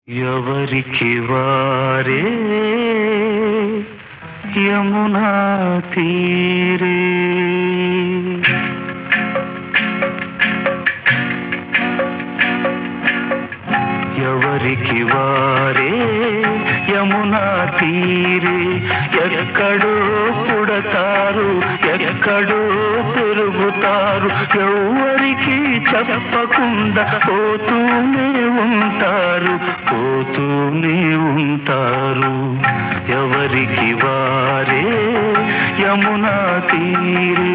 ఎవరికి వారే యమునా తీరే ఎవరికి వారే యమునా తీరే ఎక్కడో పుడతారు ఎక్కడో పెరుగుతారు ఎవరికి చెప్పకుండా పోతూనే ఉంటారు ఎవరికి వారే యమునా తీరే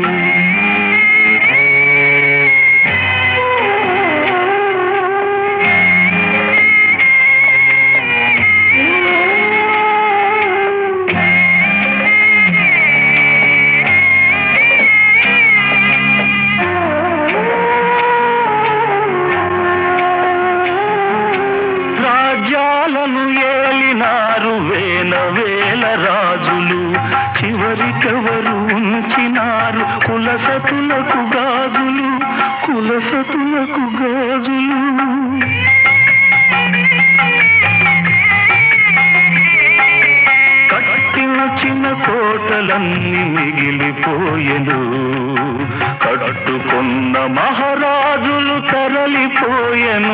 ఏలినారు వేల వేల రాజులు చివరికెవరు ఉంచినారు కులసతులకు గాజులు కట్టిన కోటలన్నీ మిగిలిపోయెను కట్టుకున్న మహారాజులు తరలిపోయెను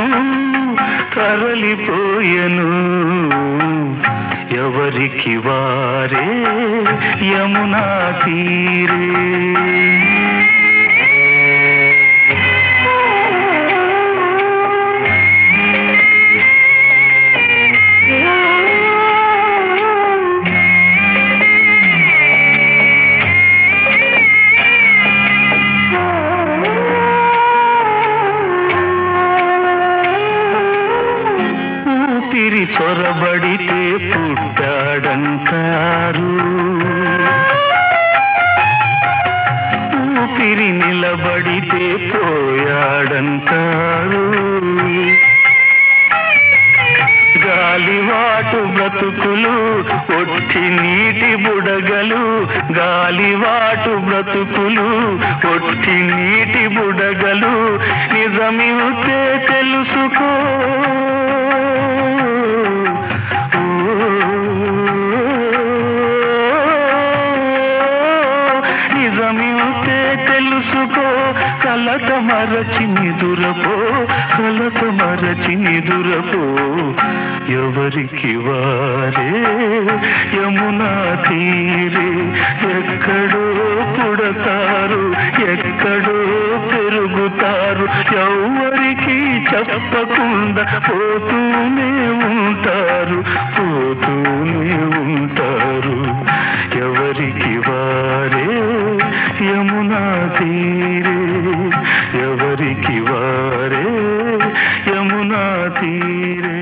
ఎవరికి వారే యమునా తీరే ఊపిరి చొరబడితే పుట్టాడంటారు ఊపిరి నిలబడితే పోయాడంటారు గాలివాటు బ్రతుకులు ఒట్టి నీటి బుడగలు గాలివాటు బ్రతుకులు ఒట్టి నీటి బుడగలు నిజమితే తెలుసుకో నిజమితే తెలుసుకో కలత మరచి నిదురపో ఎవరికి వారే యమునా తీరే ఎక్కడో పుడతారు ఎక్కడో పెరుగుతారు ఎవరికి చెప్పకుండా పోతూనే ఉంటారు ఎవరికి వారే యమునా తీరే ఎవరికి వారే యమునా తీరే